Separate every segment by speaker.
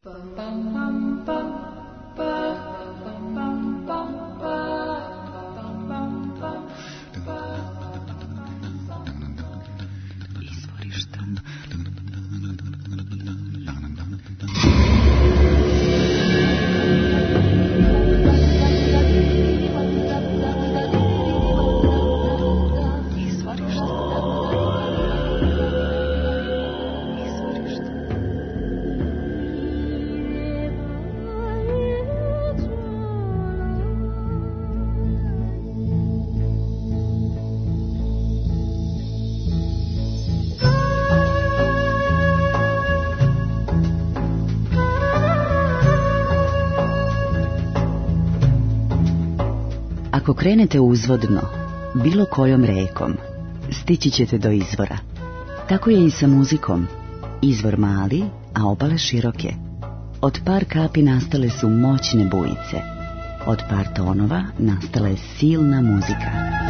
Speaker 1: Ako krenete uzvodno, bilo kojom rekom, stići ćete do izvora. Tako je i sa muzikom. Izvor mali, a obale široke. Od par kapi nastale su moćne bujice. Od par tonova nastala je silna muzika.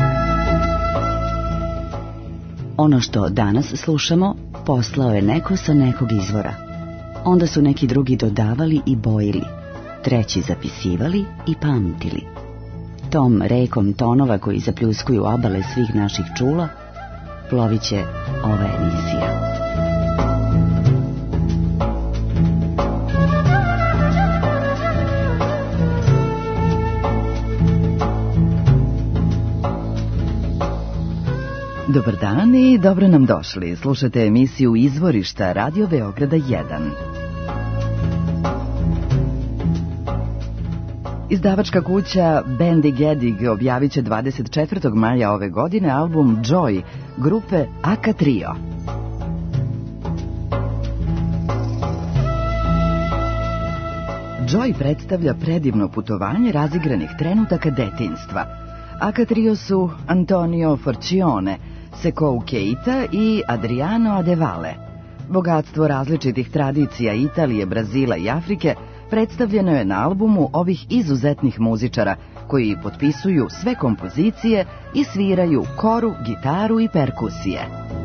Speaker 1: Ono što danas slušamo, poslao je neko sa nekog izvora. Onda su neki drugi dodavali i bojili, treći zapisivali i pamtili. Tom rekom tonova koji zapljuskuju obale svih naših čula, plovit će ova emisija.
Speaker 2: Dobar dan i dobro nam došli. Slušate emisiju Izvorišta Radio Beograda 1. Izdavačka kuća Bendig Gedig objavit će 24. maja ove godine album Joy grupe Aka Trio. Joy predstavlja predivno putovanje razigranih trenutaka detinjstva. Aka Trio su Antonio Forcione, Sekou Keita i Adriano Adevale. Bogatstvo različitih tradicija Italije, Brazila i Afrike predstavljeno je na albumu ovih izuzetnih muzičara koji potpisuju sve kompozicije i sviraju koru, gitaru i perkusije.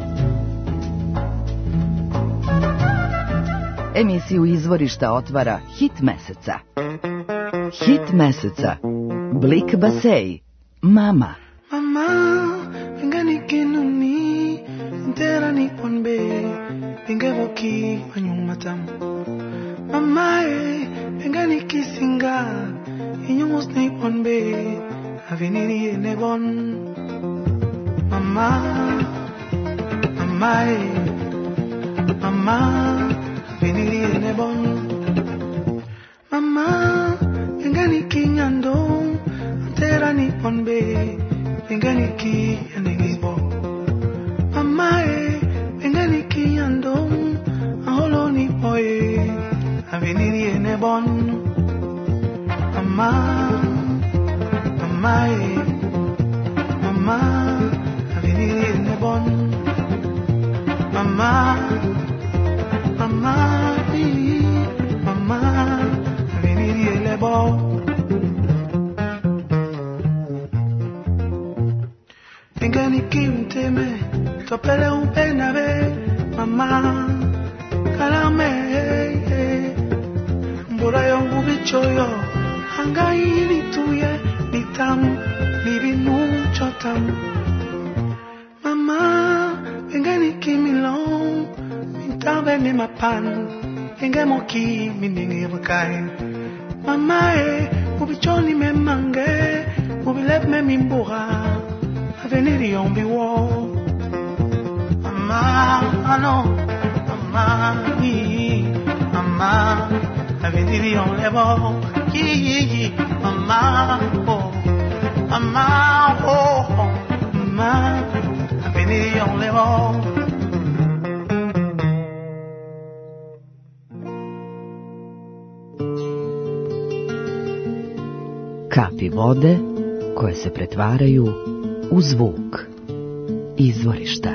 Speaker 2: Emisiju Izvorišta otvara hit meseca. Hit meseca. Blik Basej. Mama.
Speaker 3: Mama, engani kenuni, intera ni ponbe, engevoki manyumatam. Mama engani kisinga, inyumus ni ponbe, aveniri nebon. Mama, mama, mama, aveniri nebon. Mama engani kinyandong, antera ni ponbe, engani ki anegisbo. Mama engani kinyandong, aholo ni poe. Aveniri ene bon. Mama, mama, mama, aveniri ene bon. Mama, mama, mama, aveniri ene bon. Engani kimteme, topele upenave, mama, kalame. Mbora yongu bichoyo, hanga ili tuye, nitamu, libinu chotamu. Mama, engeni kimilong, mintabe ni mapan, engemo ki miningi wakai. Mama ubichoni me mange, ubilep me mimbura, aveniri yombi wo. Mama, ano, mama, mama. Aveniri on les bords, mama, oh, mama, oh, mama, aveniri on les bords.
Speaker 2: Kapi vode koje se pretvaraju u zvuk. Izvorišta.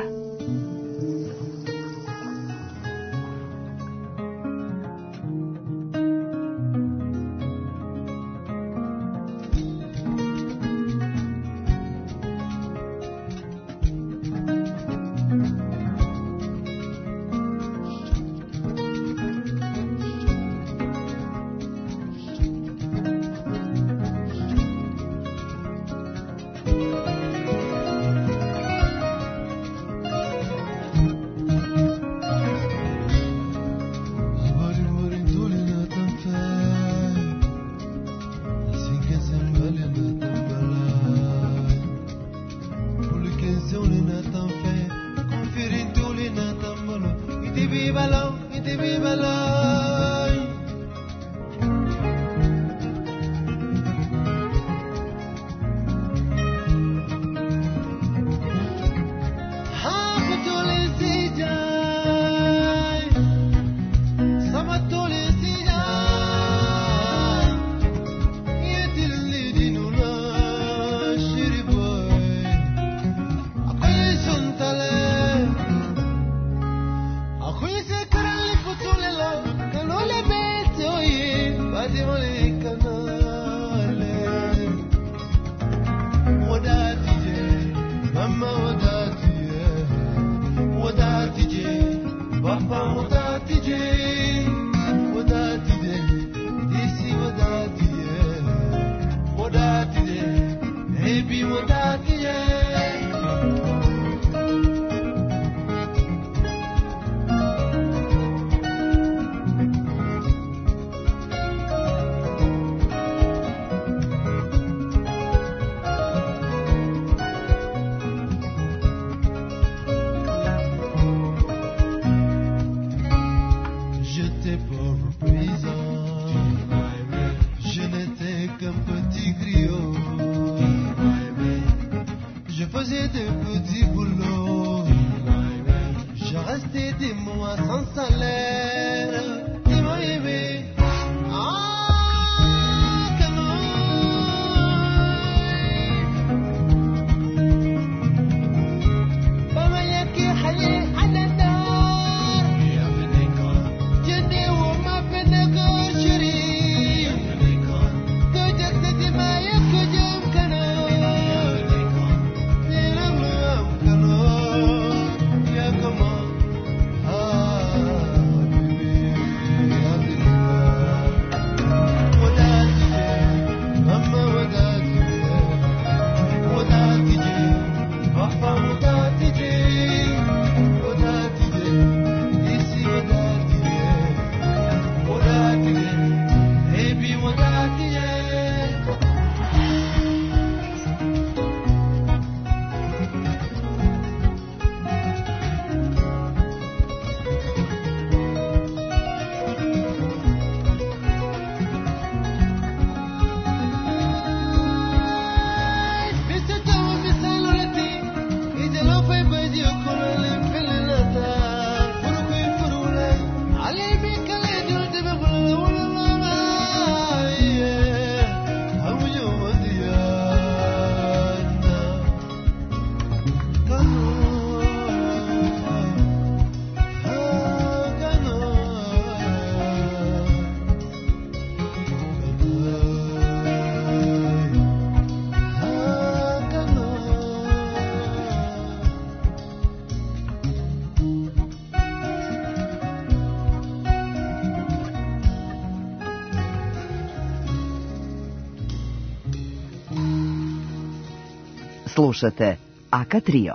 Speaker 2: Slušate Aka Trio.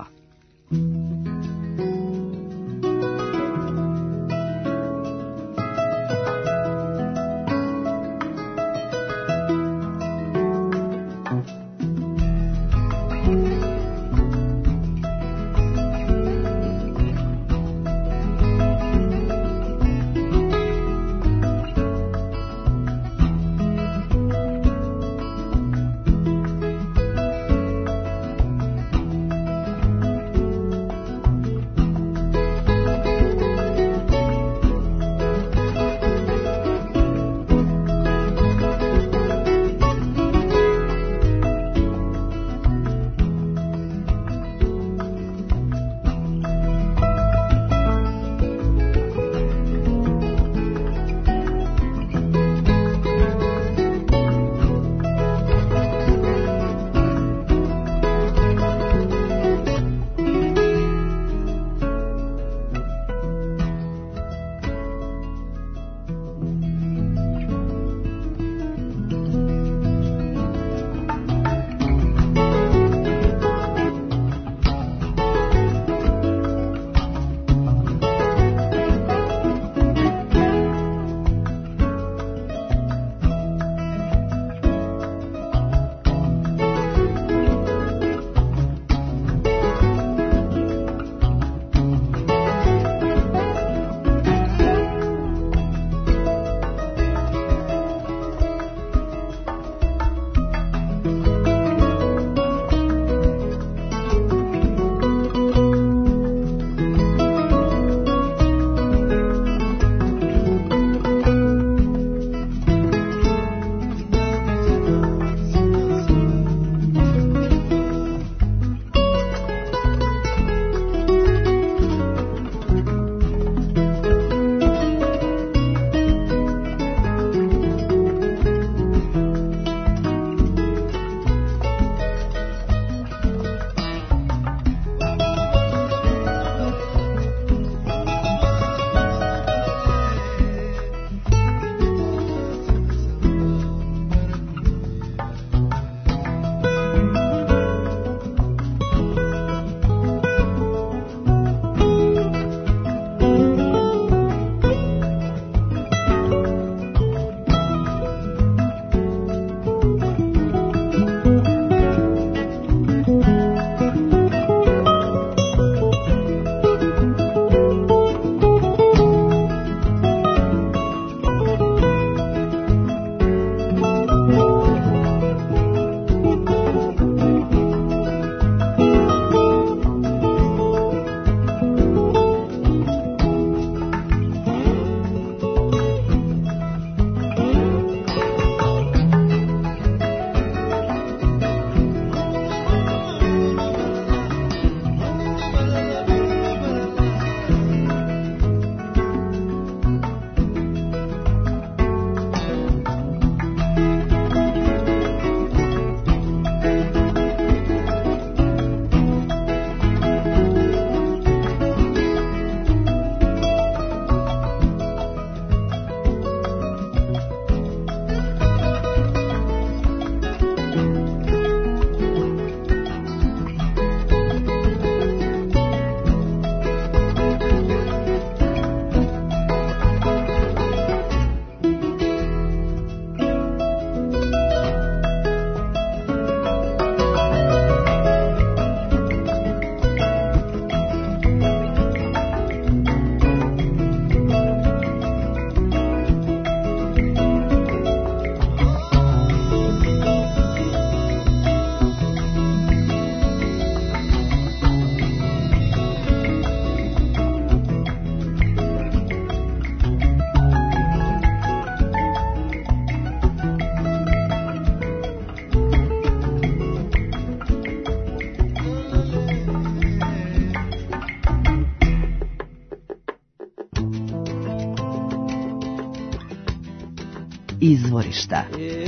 Speaker 2: Izvorišta.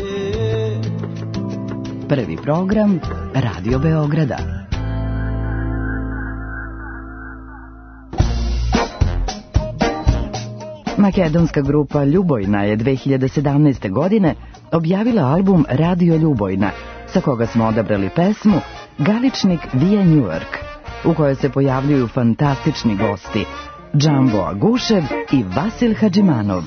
Speaker 2: Prvi program Radio Beograda. Makedonska grupa Ljubojna je 2017. godine objavila album Radio Ljubojna, sa koga smo odabrali pesmu Galičnik Via New York, u kojoj se pojavljuju fantastični gosti Džambo Agušev i Vasil Hadžimanov.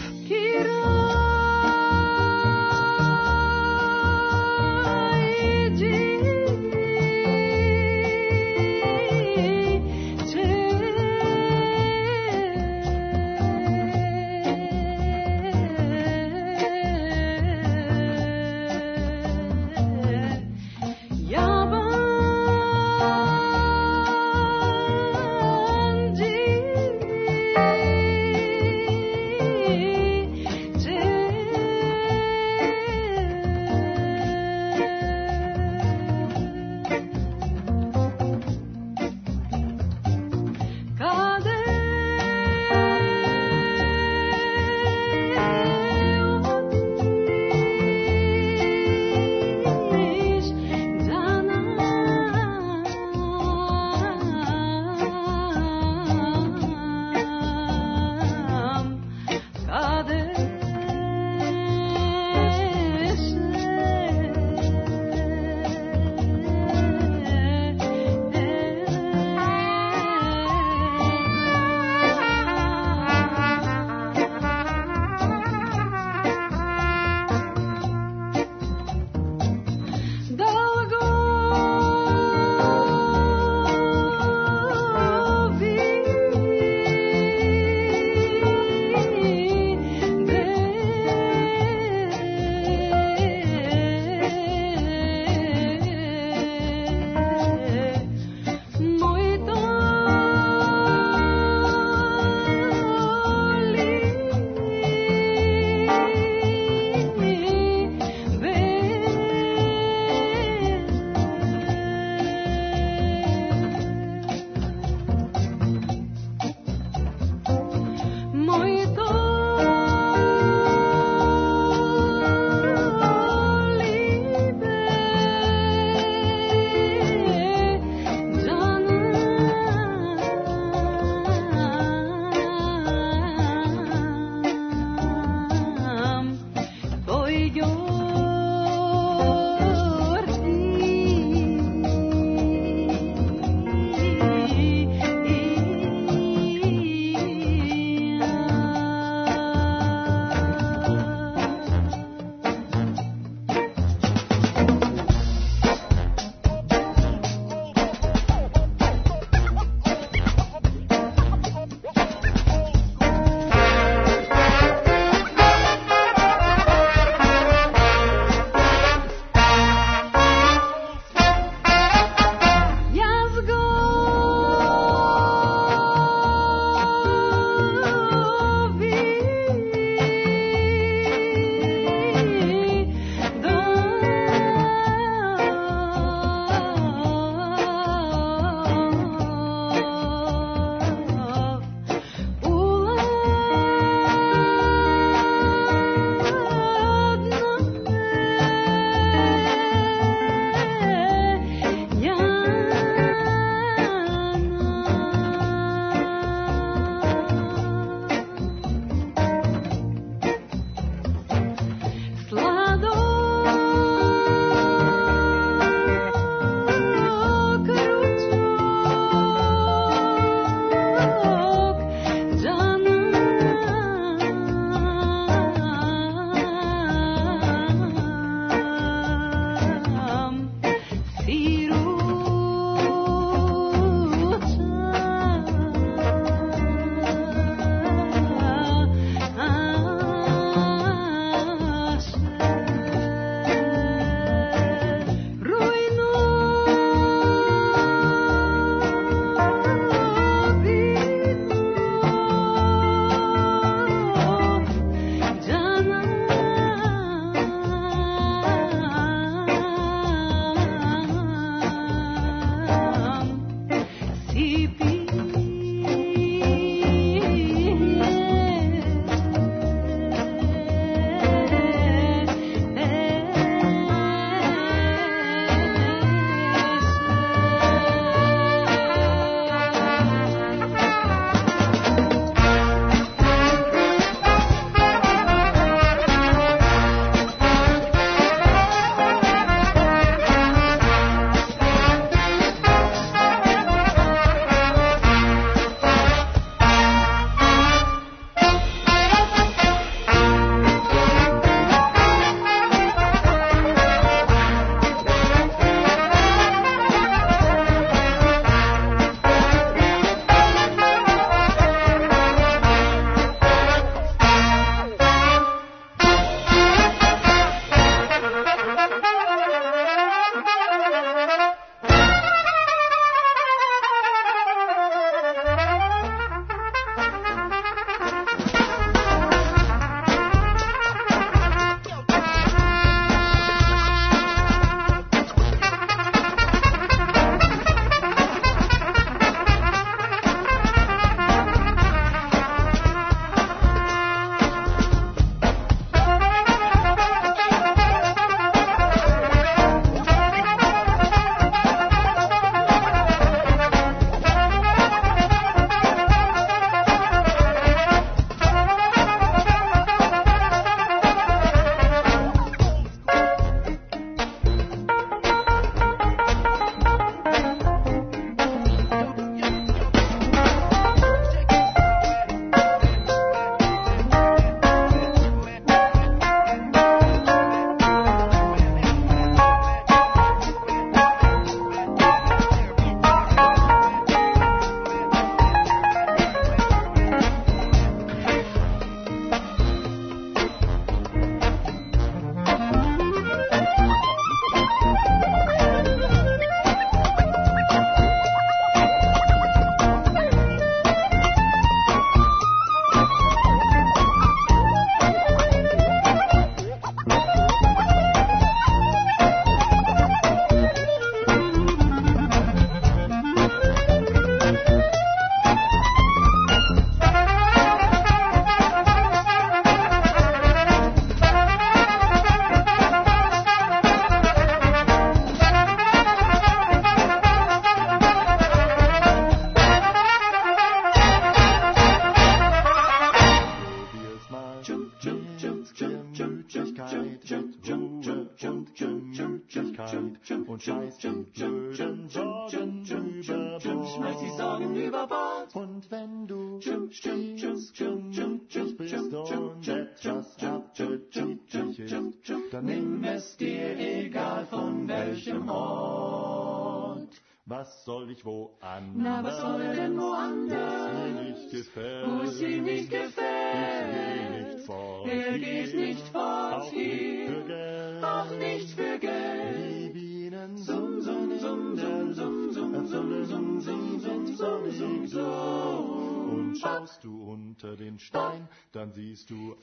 Speaker 4: schmeiß die blöden Sorgen über Bord.
Speaker 3: Schmeiß die Sorgen über Bord.
Speaker 4: Und wenn du stets gemütlich bist und etwas appetitlich ist, dann nimm es dir, egal von welchem Ort. Was soll ich woanders?
Speaker 3: Na, was soll denn woanders?
Speaker 4: Wo es ihm nicht gefällt.
Speaker 3: Er geht nicht fort
Speaker 4: auch
Speaker 3: hier.
Speaker 4: nicht für Geld.
Speaker 3: Auch nicht für Geld.
Speaker 4: Die Bienen
Speaker 3: Sum, sum, sum, sum, sum, sum, sum, sum, sum, sum, sum, sum, sum.
Speaker 4: Und schaust du unter den Stein, dann siehst du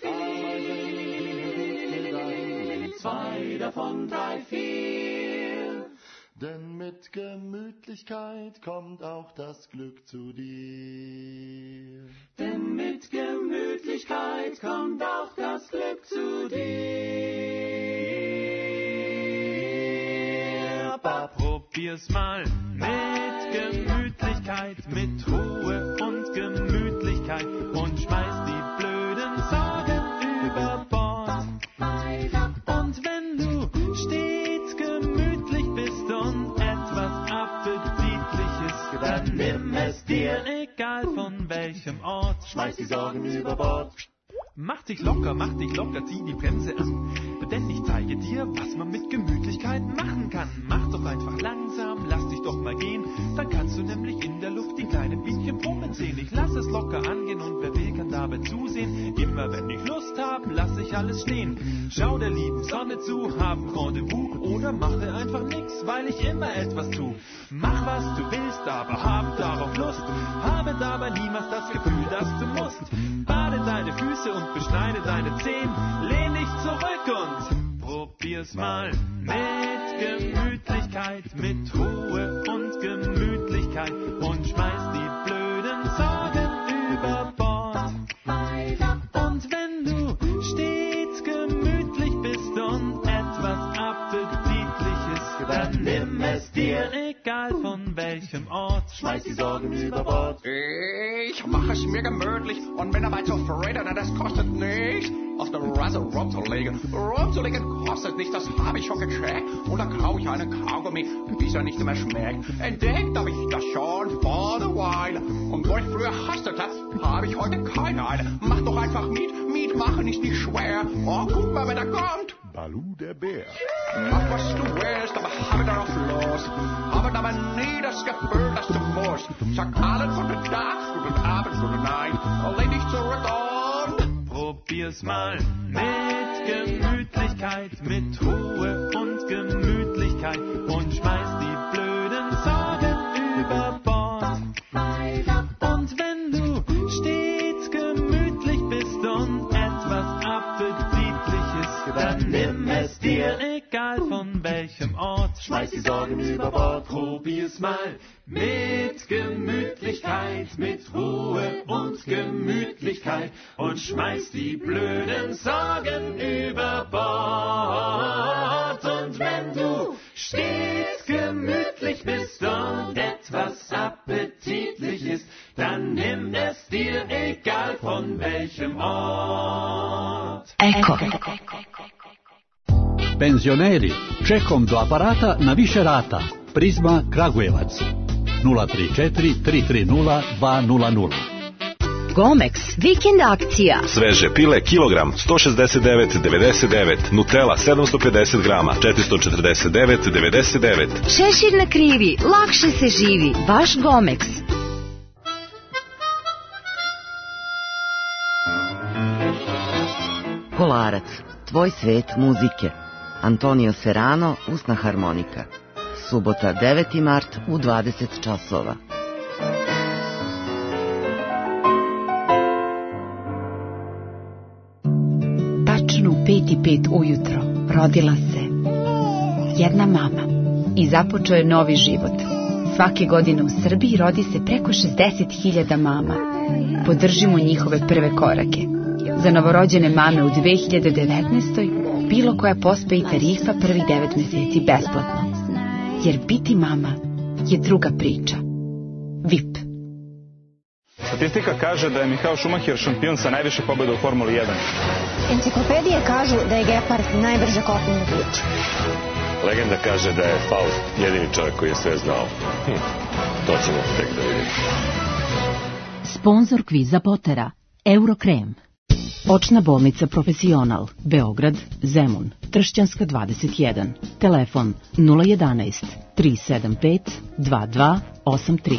Speaker 3: Viel, 2 davon, 3, 4.
Speaker 4: Denn mit Gemütlichkeit kommt auch das Glück zu dir.
Speaker 3: Denn mit Gemütlichkeit kommt auch das Glück zu dir.
Speaker 5: Probier's mal mit Gemütlichkeit, mit Ruhe und Gemütlichkeit und schmeiß die blöden Sorgen über Bord. Und wenn du stets gemütlich bist und etwas Appetitliches, dann nimm es dir, egal von welchem Ort.
Speaker 4: Schmeiß die Sorgen über Bord.
Speaker 5: Mach dich locker, zieh die Bremse an. Denn ich zeige dir, was man mit Gemütlichkeit machen kann. Mach doch einfach langsam, lass dich doch mal gehen. Dann kannst du nämlich in der Luft die kleinen Bienchen brummen sehen. Ich lass es locker angehen und wer will, kann dabei zusehen. Immer wenn ich Lust hab, lass ich alles stehen. Schau der lieben Sonne zu, hab ein Rendezvous oder mache einfach nix, weil ich immer etwas tu. Mach was du willst, aber hab darauf Lust. Habe dabei niemals das Gefühl, dass du musst. Bade deine Füße und beschneide deine Zehen. Lehn dich zurück und probier's mal mit Gemütlichkeit, mit Ruhe und Gemütlichkeit und schmeiß die blöden Sorgen über Bord. Und wenn du stets gemütlich bist und etwas Appetitliches, dann nimm es dir, egal von welchem Ort.
Speaker 4: Schmeiß die Sorgen über Bord.
Speaker 6: Ich mach es mir gemütlich und bin dabei zufrieden, denn es kostet nichts, auf der Rasse rumzulegen. Rumzulegen kostet nicht, das habe ich schon gecheckt. Und da kau ich einen Kaugummi, bis er nicht mehr schmeckt. Entdeckt habe ich das schon vor der Weile. Und wo ich früher hastete, habe ich heute keine Eile. Mach doch einfach Miet machen ist nicht schwer. Oh, guck mal, wer da kommt.
Speaker 4: Balu der Bär.
Speaker 6: Mach was du willst, aber habe darauf los. Habe dabei nie das Gefühl, dass du musst. Sag allen guten Tag, guten Abend, gute Nacht. Lehn dich zurück und
Speaker 5: probier's mal mit Gemütlichkeit, mit Ruhe und Gemütlichkeit und schmeiß die blöden Sorgen über Bord. Und wenn du stets gemütlich bist und etwas Appetitliches, dann nimm es dir, egal von welchem Ort.
Speaker 4: Schmeiß die Sorgen über Bord.
Speaker 5: Probier's mal mit Gemütlichkeit, mit Ruhe und Gemütlichkeit und schmeiß die blöden Sorgen über Bord. Und wenn du stets gemütlich bist und etwas appetitlich ist, dann nimm es dir, egal von welchem Ort.
Speaker 1: Eko.
Speaker 7: Penzioneri, čekom do aparata na više rata. Prizma Kragujevac 034 330 200.
Speaker 1: Gomex, vikend akcija.
Speaker 8: Sveže pile kilogram 169,99, Nutella 750 grama 449,99.
Speaker 1: Šešir na krivi, lakše se živi. Vaš Gomex. Kolarac, tvoj svet muzike. Antonio Serrano, usna harmonika. Subota 9. mart u 20 časova.
Speaker 9: Tačno u 5:05 ujutro rodila se jedna mama i započeo je novi život. Svake godine u Srbiji rodi se preko 60.000 mama. Podržimo njihove prve korake. Za novorođene mame u 2019. bilo koja pospe i tarifa prvih 9 mjeseci besplatno. Jer biti mama je druga priča. VIP.
Speaker 10: Statistika kaže da je Michael Schumacher šampion sa najviše pobjeda u Formuli 1.
Speaker 11: Enciklopedije kažu da je gepard najbrže kopneno biće. Legenda kaže da je Faust jedini čovjek koji je sve znao. To ćemo tek da vidimo.
Speaker 12: Sponzor kviza Potera, Eurokrem. Očna bolnica Profesional, Beograd, Zemun, Tršćanska 21. Telefon 011 375 2283.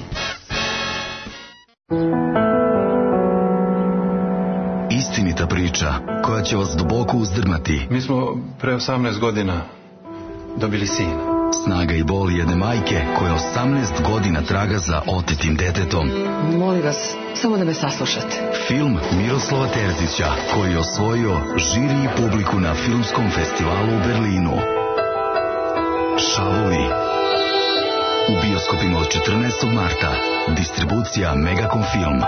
Speaker 13: Istinita priča koja će vas duboko uzdrmati.
Speaker 14: Mi smo pre 18 godina dobili sina.
Speaker 13: Snaga i bol jedne majke koja 18 godina traga za otetim detetom.
Speaker 15: Molim vas, samo da me saslušate.
Speaker 13: Film Miroslava Terzića koji je osvojio žiri i publiku na filmskom festivalu u Berlinu. Šavovi. U bioskopima od 14. marta. Distribucija Megacom Film.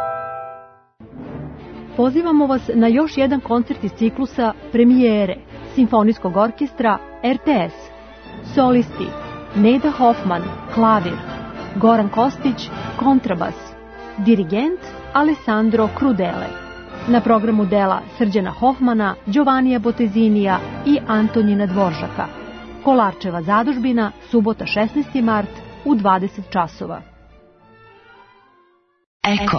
Speaker 16: Pozivamo vas na još jedan koncert iz ciklusa Premijere Simfonijskog orkestra RTS. Solisti Neda Hoffman, klavir, Goran Kostić, kontrabas, dirigent Alessandro Crudele. Na programu dela Srđana Hoffmana, Giovannija Botezinija i Antonina Dvoržaka. Kolarčeva zadužbina, subota 16. mart u 20 časova.
Speaker 12: Eko.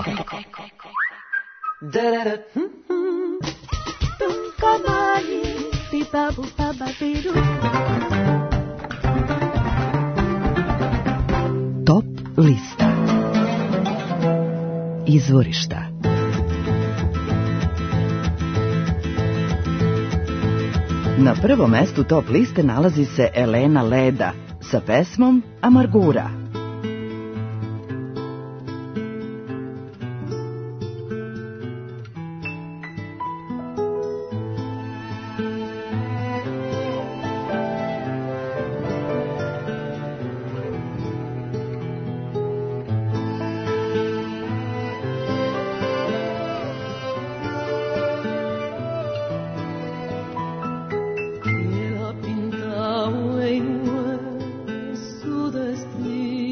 Speaker 2: Top lista. Izvorišta. Na prvom mestu top liste nalazi se Elena Leda sa pesmom Amargura.
Speaker 17: Su destino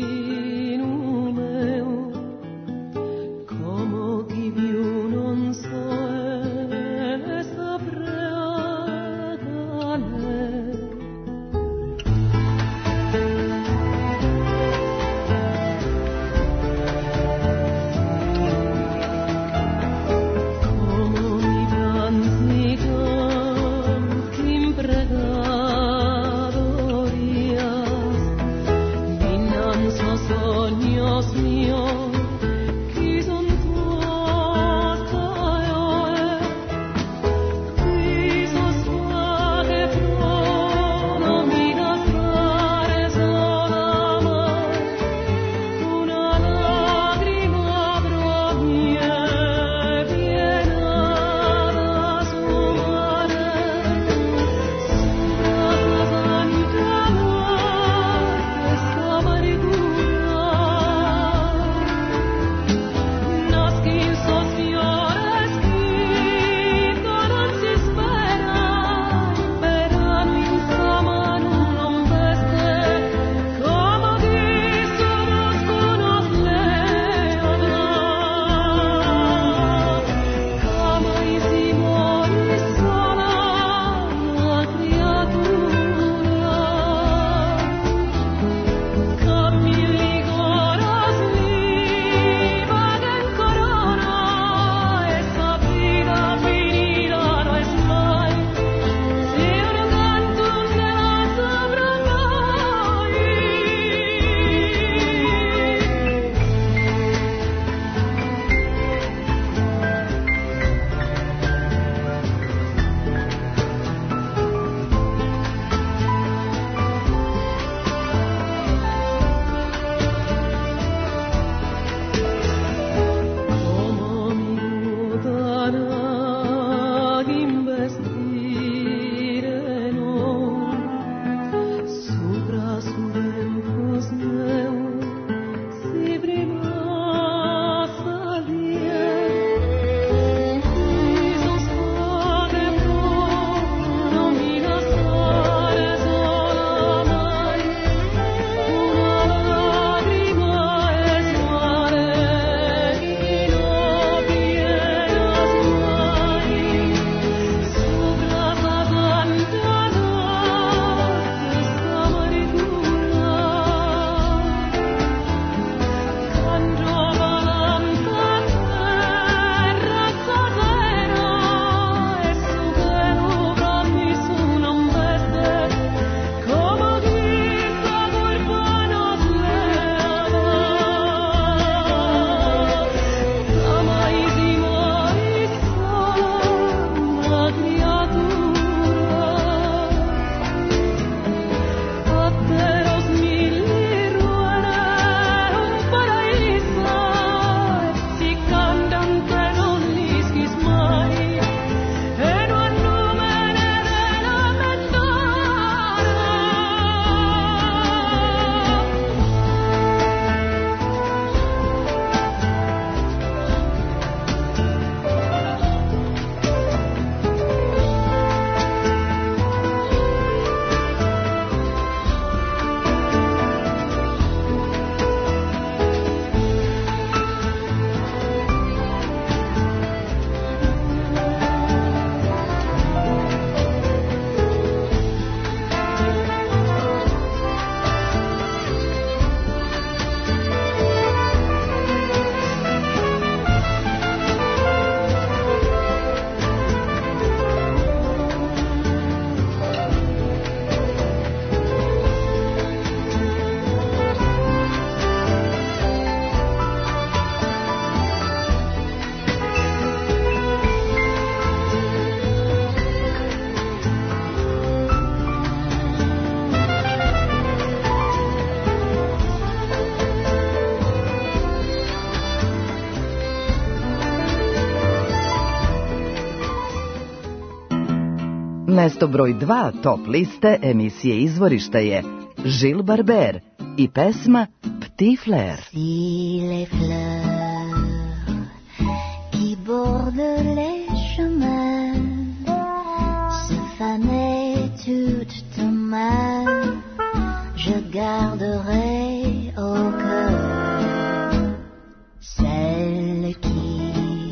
Speaker 2: Mesto broj 2 top liste emisije Izvorišta je Gilles Barber i pesma Petit Flair.
Speaker 17: Si les fleurs qui bordent les chemins se fanaient toutes demain, je garderai au cœur celle qui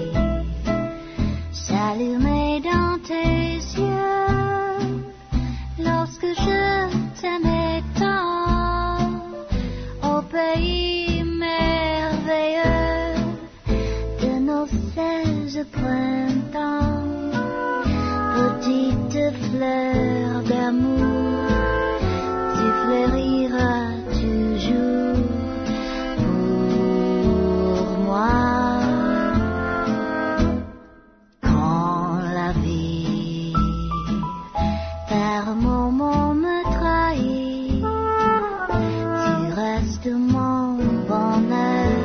Speaker 17: s'allumait dans tes yeux lorsque je t'aimais tant au pays merveilleux de nos 16 printemps. Petite fleur d'amour, tu fleuriras toujours pour moi. Quand la vie par moments me trahit, tu restes mon bonheur,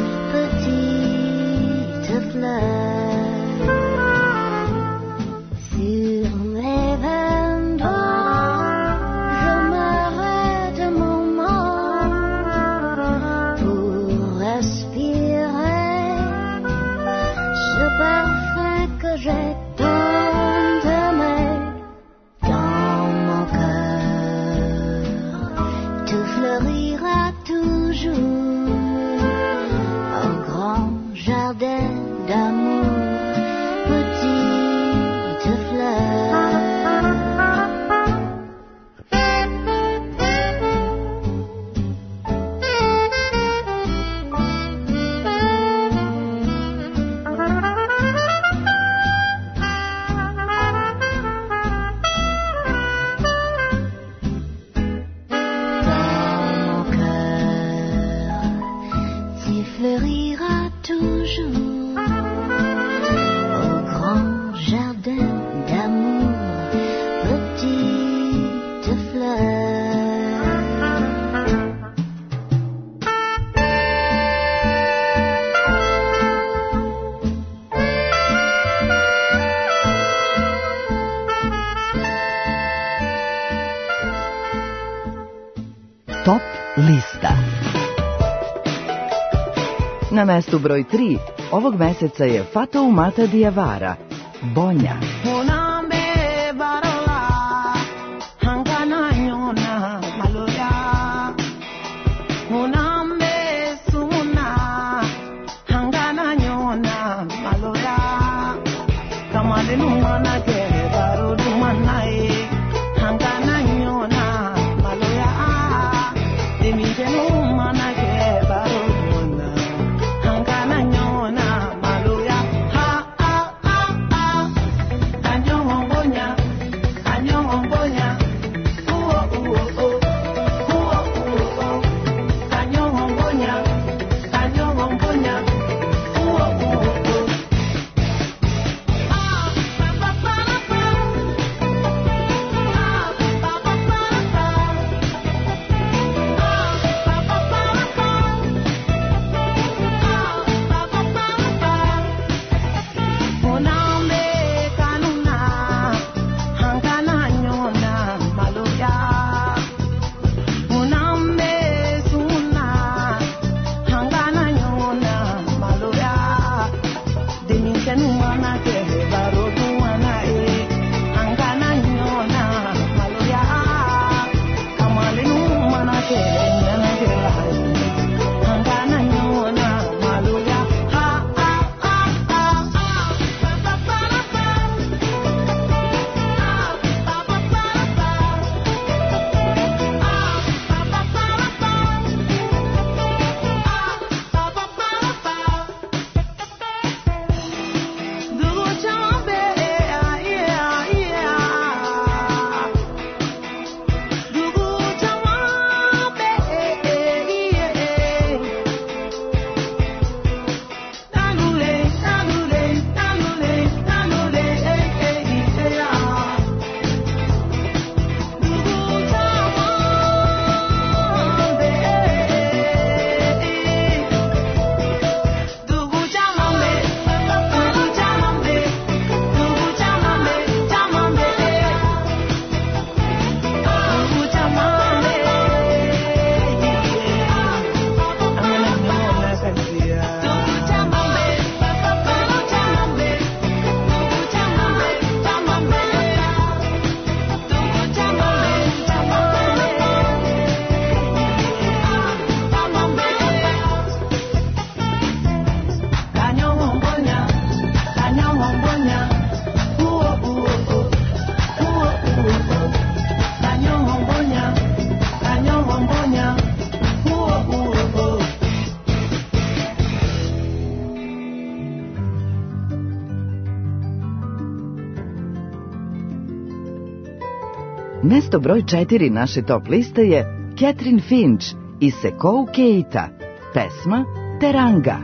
Speaker 17: petite fleur.
Speaker 2: Top lista. Na mestu broj 3 ovog meseca je Fatoumata Diawara, Bonja. Mesto broj 4 naše top liste je Catherine Finch i Sekou Keita, pesma Teranga.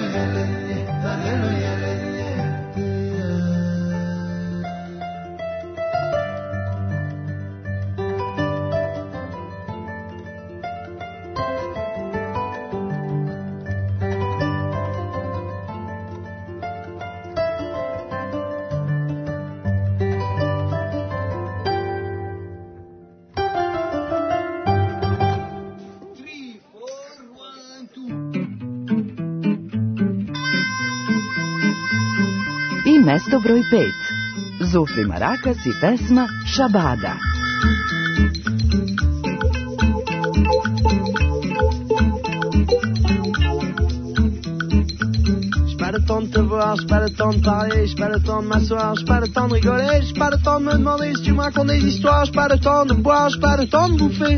Speaker 2: I mesto broj 5. Zufi Marakas i pesma Šabada.
Speaker 3: J'ai pas le temps de te voir, j'ai pas le temps de parler, j'ai pas le temps de m'asseoir, j'ai pas le temps de rigoler, j'ai pas le temps de me demander si tu me racontes des histoires, j'ai pas le temps de boire, j'ai pas le temps de bouffer.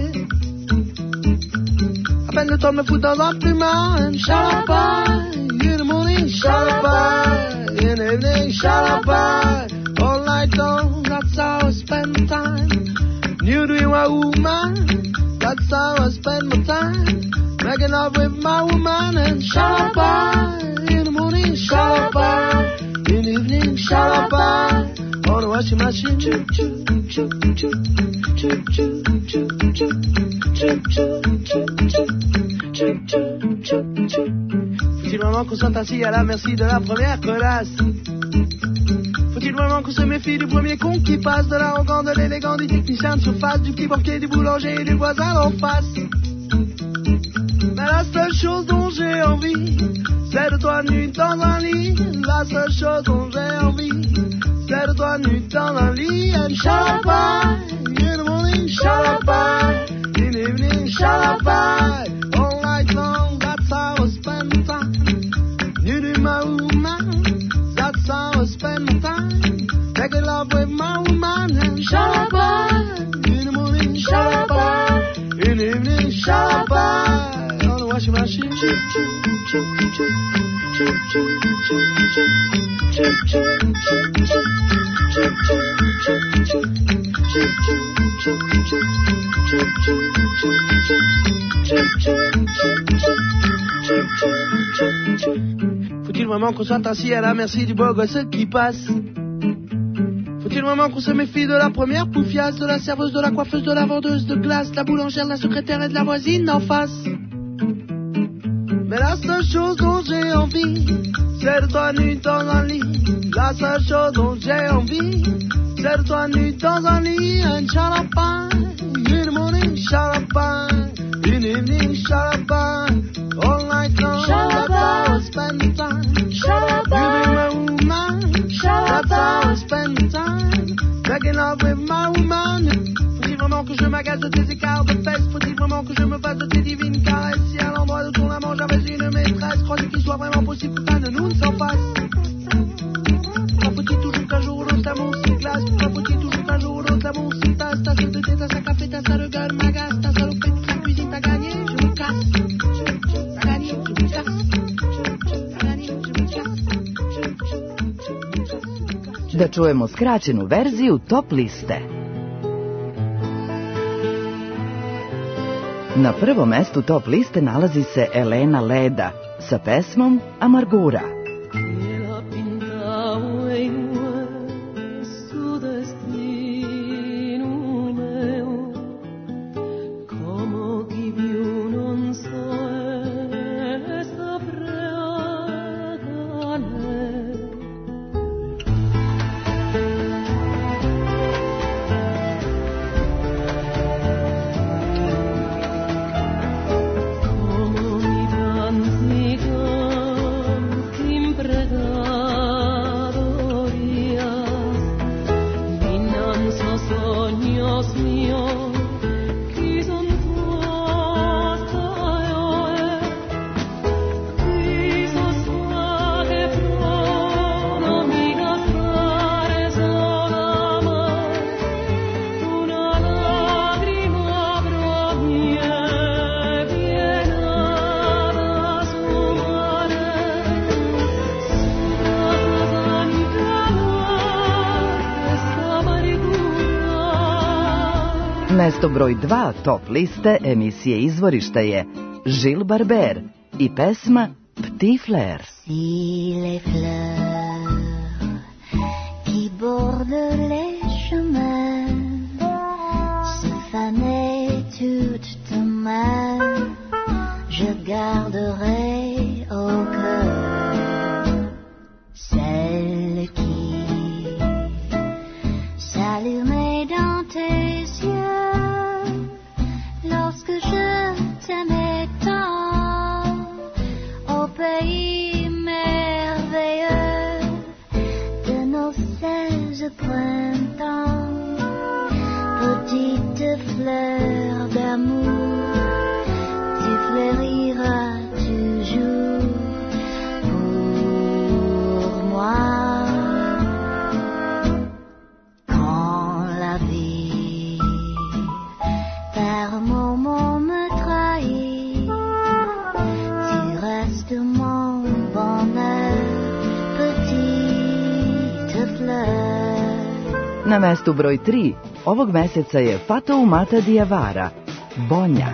Speaker 3: À peine le temps de me foutre dans un plumard, and shalaba, in the morning, shalaba, in the evening, shalaba, all night long, that's how I spend my time. You doing my woman, that's how I spend my time. Making love with my woman, and shalaba, in the morning, shalaba, in the evening, shalaba, on the washing machine, choo choo choo choo choo choo choo choo choo choo. Faut-il vraiment qu'on soit assis à la merci de la première colasse? Faut-il vraiment qu'on se méfie du premier con qui passe, de l'arrogant, de l'élégant, du technicien de surface, du petit banquier, du boulanger et du voisin d'en face? Mais la seule chose dont j'ai envie, c'est de toi nu dans un lit. La seule chose dont j'ai envie, c'est de toi nu dans un lit. And shalaba, in the morning, shalaba, in the evening, shalaba, all night long, that's how I spend my time. You do my woman, that's how I spend my time. Making love with my woman, and shalaba, in the morning, shalaba, in the evening, shalaba. Washing machine, choo choo choo choo choo choo choo choo choo choo. Faut-il vraiment qu'on soit assis à la merci du beau gosse qui passe? Faut-il vraiment qu'on se méfie de la première poufiasse, de la serveuse, de la coiffeuse, de la vendeuse de glace, de la boulangère, de la secrétaire et de la voisine d'en face? Mais la seule chose dont j'ai envie, c'est de toi nu dans un lit. La seule chose dont j'ai envie, c'est de toi nu dans un lit. And shalaba, in the morning, shalaba, in the evening, shalaba, all night long, that's how I spend the time. Shalaba, you be my woman, that's how I spend the time. Making love with my woman. Faut-il vraiment que je m'agace de tes écarts de fesses? Faut-il vraiment que je me fasse de tes divines caresses? Si à l'endroit de ton amant j'avais une maîtresse, crois-tu qu'il soit vraiment possible qu'un de nous ne s'en fasse? Pourquoi faut-il toujours qu'un jour ou l'autre l'amour se glace? Pourquoi faut-il toujours qu'un jour ou l'autre l'amour se tasse? Ta seule de thé, ta sac à café, ta sale gueule m'agace. Ta salopée toute la cuisine, t'as gagné, je me casse. T'as gagné, je me casse. T'as gagné, je me casse.
Speaker 2: Da čujemo skraćenu verziju top liste. Na prvom mestu top liste nalazi se Elena Leda sa pesmom Amargura. Mesto broj 2 top liste emisije Izvorišta je Žil Barber i pesma Petit Flair.
Speaker 17: Si les fleurs qui bordent les chemins se fanaient toutes demain, je garderai au cœur celle qui s'allumait dans tes yeux lorsque je t'aimais tant au pays merveilleux de nos 16 printemps. Petite fleur d'amour, tu fleuriras toujours pour moi. Quand la vie par moments me trahit, tu restes mon bonheur, petite fleur.
Speaker 2: Na mestu broj 3 ovog meseca je Fatou Mata Diawara, Bonja.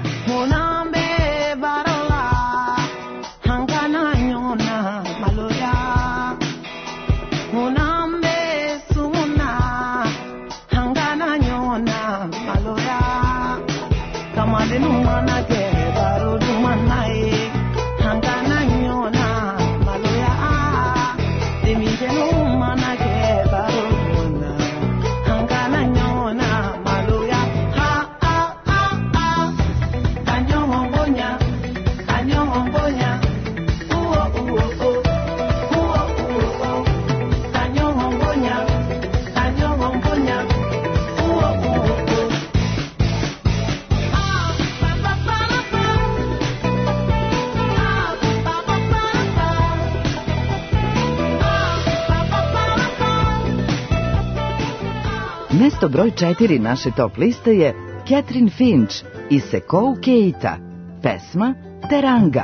Speaker 2: Mesto broj 4 naše top liste je Catherine Finch i Sekou Keita, pesma Teranga.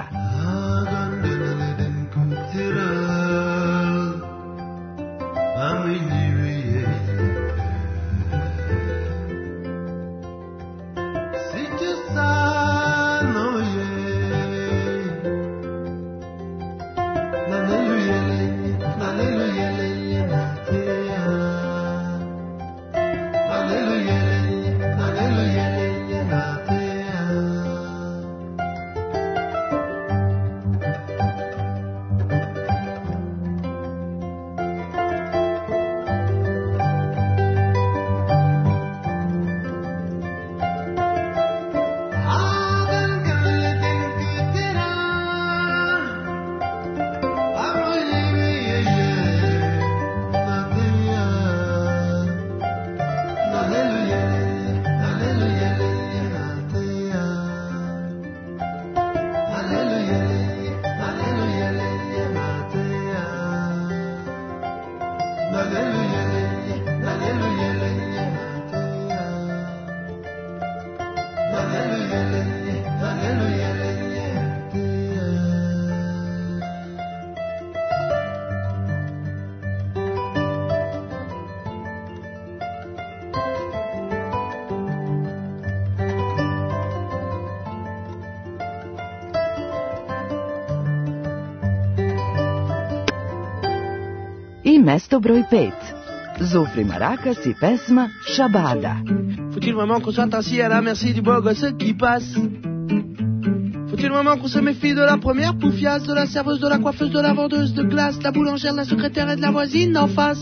Speaker 2: I mesto broj 5. Zufri Marakas i pesma Shabada.
Speaker 3: Faut-il vraiment qu'on soit assis à la merci du beau gosse qui passe? Faut-il vraiment qu'on se méfie de la première poufiasse, de la serveuse, de la coiffeuse, de la vendeuse de glace, de la boulangère, de la secrétaire et de la voisine d'en face?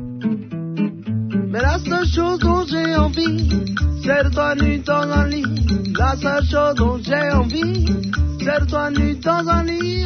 Speaker 3: Mais la seule chose dont j'ai envie, c'est de toi nu dans un lit. La seule chose dont j'ai envie, c'est de toi nu dans un lit.